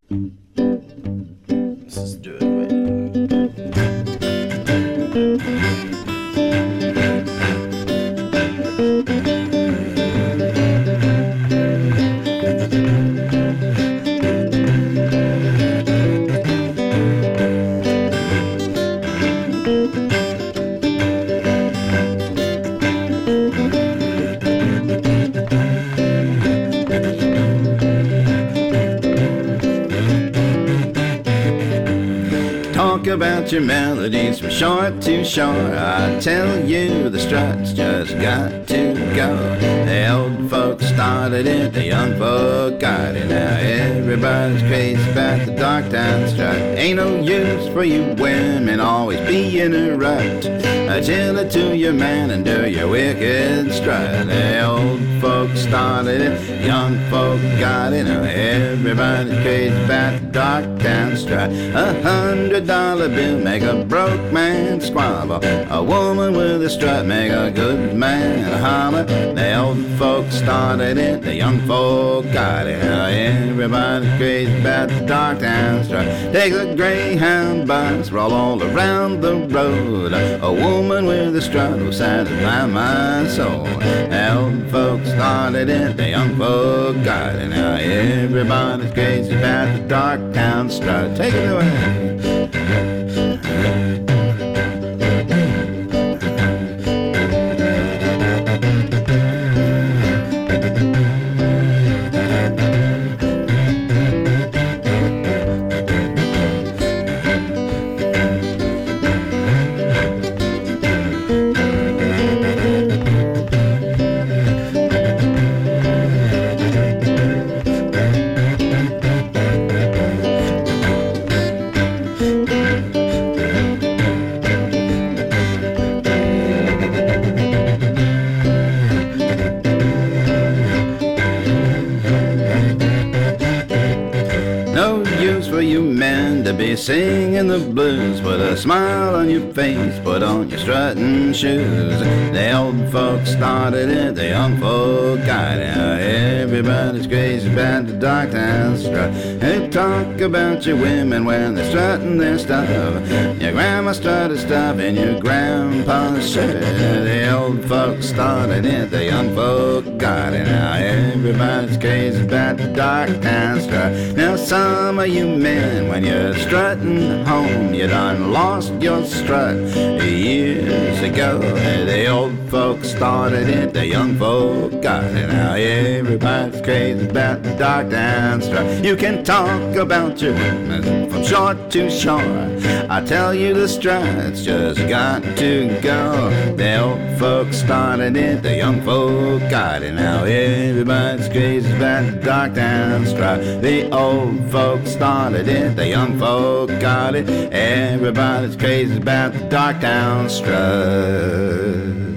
Let's just do it. Talk about your melodies from shore to shore. I tell you the struts just got to go. The old folks started it, the young folk got it. Now everybody's crazy about the dark town strut. Ain't no use for you women always be in a rut. Chill it to your man and do your wicked strut. The old folks started it, the young folk got it. Now everybody's crazy about the dark town strut. $100 bill make a broke man squabble. A woman with a strut make a good man holler. The old folks started it, the young folk got it. Now everybody's crazy about the dark town strut. Take a Greyhound bus, roll all around the road. A woman with a strut will satisfy my soul. The old folks started it, the young folk got it. Now everybody's crazy about the dark town strut. Take it away. No use for you men to be singing the blues. Put a smile on your face, put on your strutting shoes. The old folks started it, the young folk got it. Now everybody's crazy about the dark town strut. They talk about your women when they're strutting their stuff. Your grandma strutted stuff in your grandpa's shirt. The old folks started it, the young folk got it. Now everybody's crazy about the dark town strut. Now some of you men, when you're strutting home, you done lost your strut years ago. The old folks started it, the young folk got it. Now everybody's crazy about the dark town strut. You can talk about your women from shore to shore. I tell you the strut's just got to go. The old folks started it, the young folk got it. Now everybody's crazy about the dark town strut. The old folks started it, the young folk got it. Everybody's crazy about the dark town strut.